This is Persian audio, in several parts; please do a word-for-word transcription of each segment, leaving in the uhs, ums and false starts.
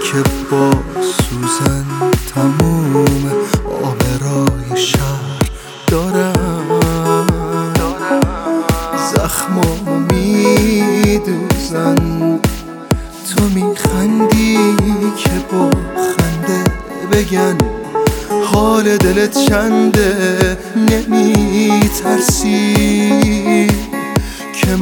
که با سوزن تموم آبرای شهر دارم، زخمامو میدوزن. تو میخندی که با خنده بگن حال دلت چنده، نمیترسی که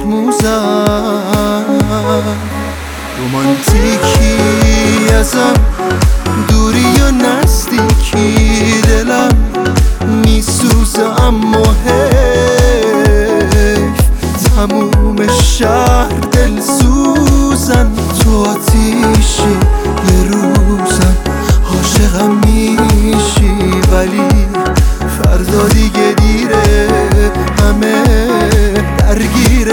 مرموزم. رومانتیکی ازم، دوری یا نزدیکی، دلم میسوزه اما حیف. تموم شهر دل سوزن، تو آتیشی یه روزم عاشقم میشی، ولی فردا دیگه دیره، همه درگیر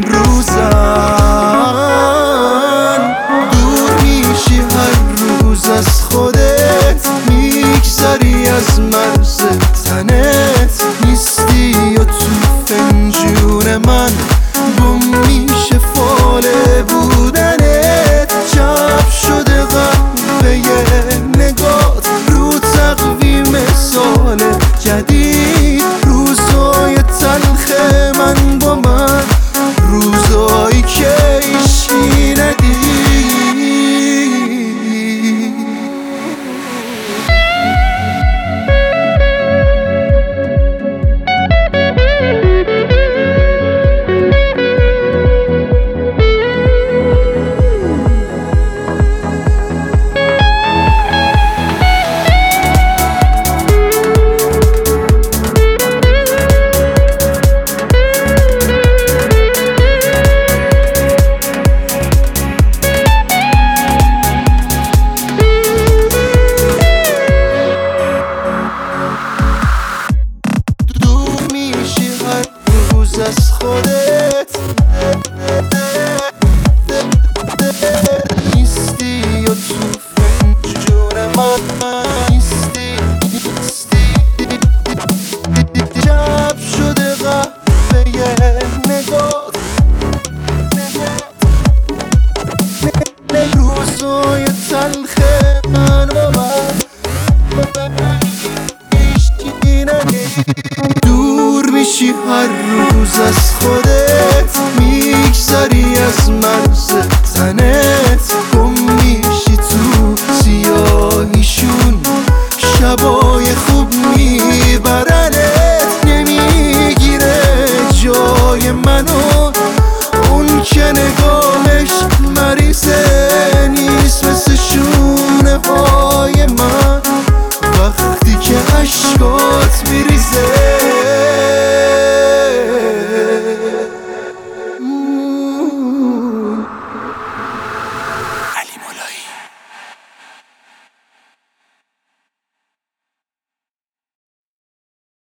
امروزن. دور میشی هر روز از خودت، میگذری از مرز تنت، نیستی و تو فنجون من گم میشه فال بودنت. جب شده قهوه نگات رو تقویم سال جدید، روزای تلخ من با من، روزایی که عشقی ندید. از خودت نیستی و تو فنجون من نیستی، جب شده قهوه نگات، روزای تلخ من با من دور میشی هر روز از خودت، میگذری از مرز تنت،